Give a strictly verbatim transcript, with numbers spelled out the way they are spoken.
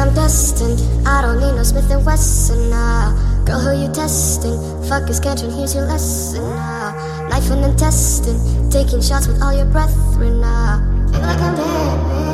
I'm destined. I don't need no Smith and Wesson, nah. Girl, who you testing? Fuck is catching, here's your lesson, nah. Knife and intestine, taking shots with all your brethren, nah. Feel like I'm dead,